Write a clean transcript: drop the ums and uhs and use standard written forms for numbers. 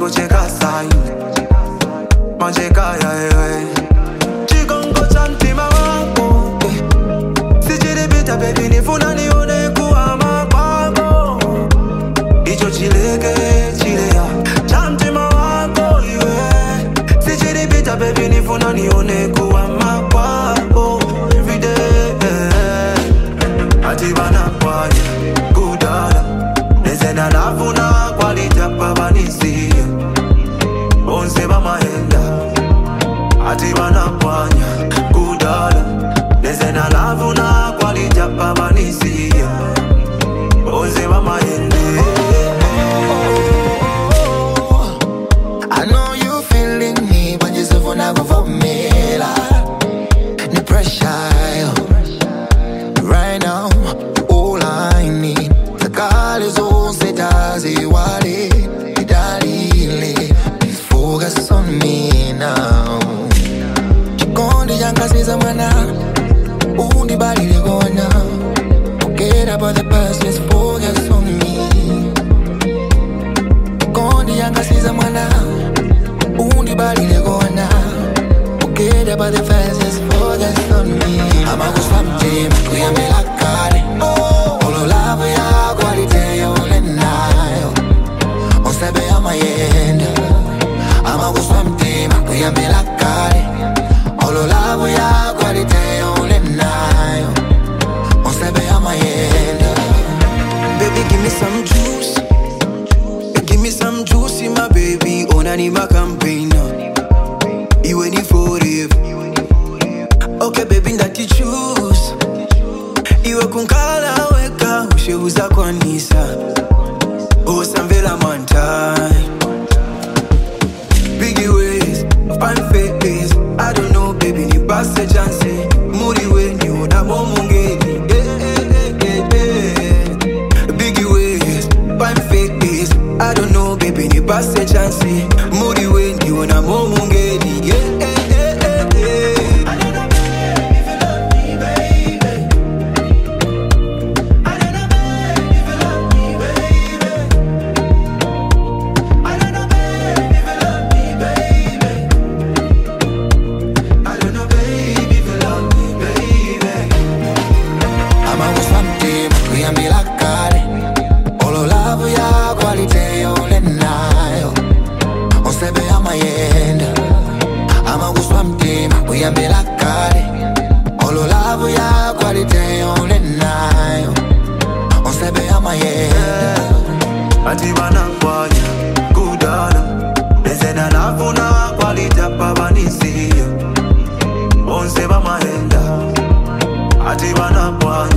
cheka sai Mancheka ya Chikongo chanti mawako Sichiripita baby nifuna nione kuwa mapako Icho chileke chilea Chanti mawako Sichiripita baby nifuna nione kuwa mapako Everyday Atibana kwanya Kudala Nezena nafuna Kwalita pabanisia Onse bamaenda Atibana kwanya Kudala Nezena nafuna Kwalita pabanisia Onse bamaenda I know you feeling me But you still never for me The pressure Right now All I need The call is all set as you want it Darling Please focus on me now Chikondi yanga siza mwana Undi bali le gona Forget about the past Just focus on me Chikondi yanga siza mwana Undi bali le gona Forget about the past Just focus on me I'ma go swap team Kuyambe la kare Olo love ya Quality ole nayo Osebe ya mayenda I'ma go swap team Kuyambe la kare Olo love ya Quality ole nayo Osebe ya mayenda Baby give me some juice Give me some juice my baby Onani ma campaign Iwe ni forever Okay baby ndati choose Iwe kunkala weka Usheuza kwa nisa Osamvela mantai Biggie ways Fine face I don't know baby ni passe chance Muri we ni una momungeli Biggie ways Fine face I don't know baby ni passe chance Muri we ni una momungeli Kuyambe la kare Olo love ya Quality ole nayo Osebe ya mayenda Atibana kwanya Kudala Nezena nafuna Kwalita pabanisia Onse bamaenda Atibana kwanya